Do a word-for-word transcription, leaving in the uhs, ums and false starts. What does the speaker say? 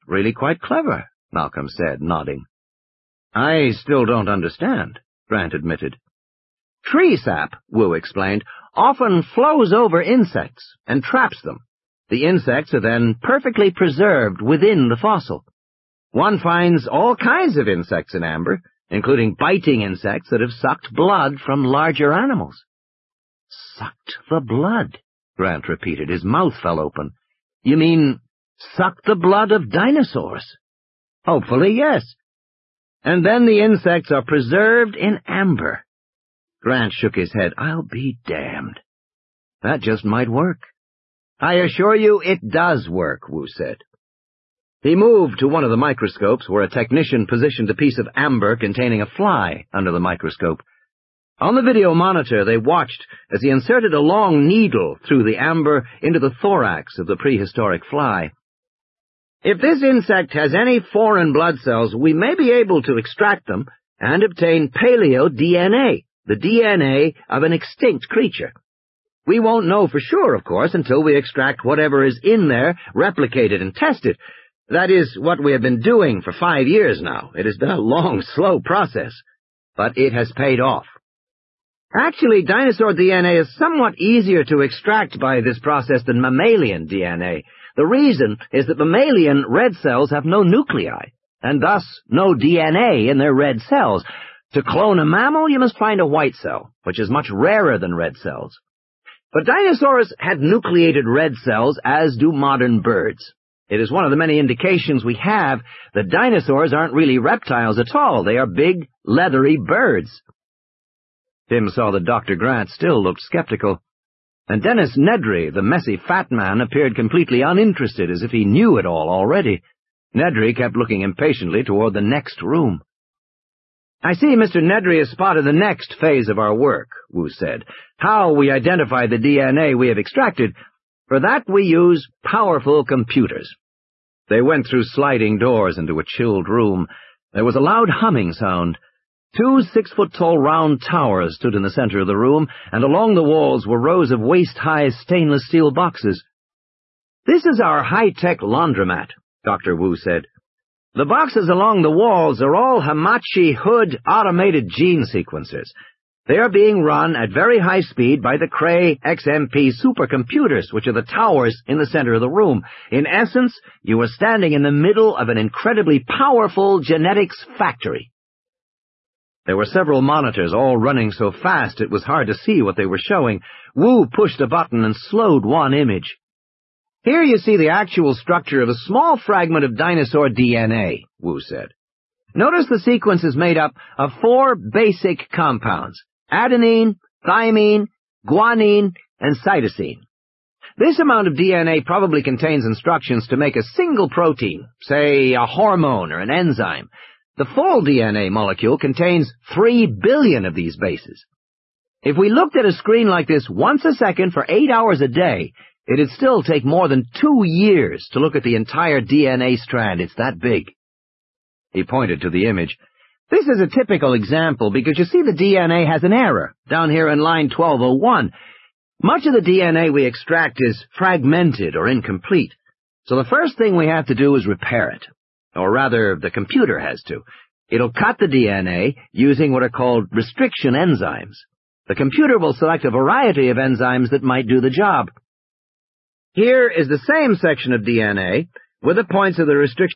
really quite clever, Malcolm said, nodding. I still don't understand, Grant admitted. Tree sap, Wu explained, often flows over insects and traps them. The insects are then perfectly preserved within the fossil. One finds all kinds of insects in amber, including biting insects that have sucked blood from larger animals. Sucked the blood, Grant repeated. His mouth fell open. You mean sucked the blood of dinosaurs? Hopefully, yes. And then the insects are preserved in amber. Grant shook his head. I'll be damned. That just might work. I assure you it does work, Wu said. He moved to one of the microscopes where a technician positioned a piece of amber containing a fly under the microscope. On the video monitor, they watched as he inserted a long needle through the amber into the thorax of the prehistoric fly. If this insect has any foreign blood cells, we may be able to extract them and obtain paleo D N A, the D N A of an extinct creature. We won't know for sure, of course, until we extract whatever is in there, replicate it, and test it. That is what we have been doing for five years now. It has been a long, slow process, but it has paid off. Actually, dinosaur D N A is somewhat easier to extract by this process than mammalian D N A. The reason is that mammalian red cells have no nuclei, and thus no D N A in their red cells. To clone a mammal, you must find a white cell, which is much rarer than red cells. But dinosaurs had nucleated red cells, as do modern birds. It is one of the many indications we have that dinosaurs aren't really reptiles at all. They are big, leathery birds. Tim saw that Doctor Grant still looked skeptical, and Dennis Nedry, the messy fat man, appeared completely uninterested, as if he knew it all already. Nedry kept looking impatiently toward the next room. I see Mister Nedry has spotted the next phase of our work, Wu said. How we identify the D N A we have extracted. For that we use powerful computers. They went through sliding doors into a chilled room. There was a loud humming sound. Two six-foot-tall round towers stood in the center of the room, and along the walls were rows of waist-high stainless steel boxes. This is our high-tech laundromat, Doctor Wu said. The boxes along the walls are all Hamachi Hood automated gene sequencers. They are being run at very high speed by the Cray X M P supercomputers, which are the towers in the center of the room. In essence, you are standing in the middle of an incredibly powerful genetics factory. There were several monitors, all running so fast it was hard to see what they were showing. Wu pushed a button and slowed one image. Here you see the actual structure of a small fragment of dinosaur D N A, Wu said. Notice the sequence is made up of four basic compounds: adenine, thymine, guanine, and cytosine. This amount of D N A probably contains instructions to make a single protein, say a hormone or an enzyme. The full D N A molecule contains three billion of these bases. If we looked at a screen like this once a second for eight hours a day, it'd still take more than two years to look at the entire D N A strand. It's that big. He pointed to the image. This is a typical example because you see the D N A has an error down here in line twelve oh one. Much of the D N A we extract is fragmented or incomplete, so the first thing we have to do is repair it. Or rather, the computer has to. It'll cut the D N A using what are called restriction enzymes. The computer will select a variety of enzymes that might do the job. Here is the same section of D N A with the points of the restriction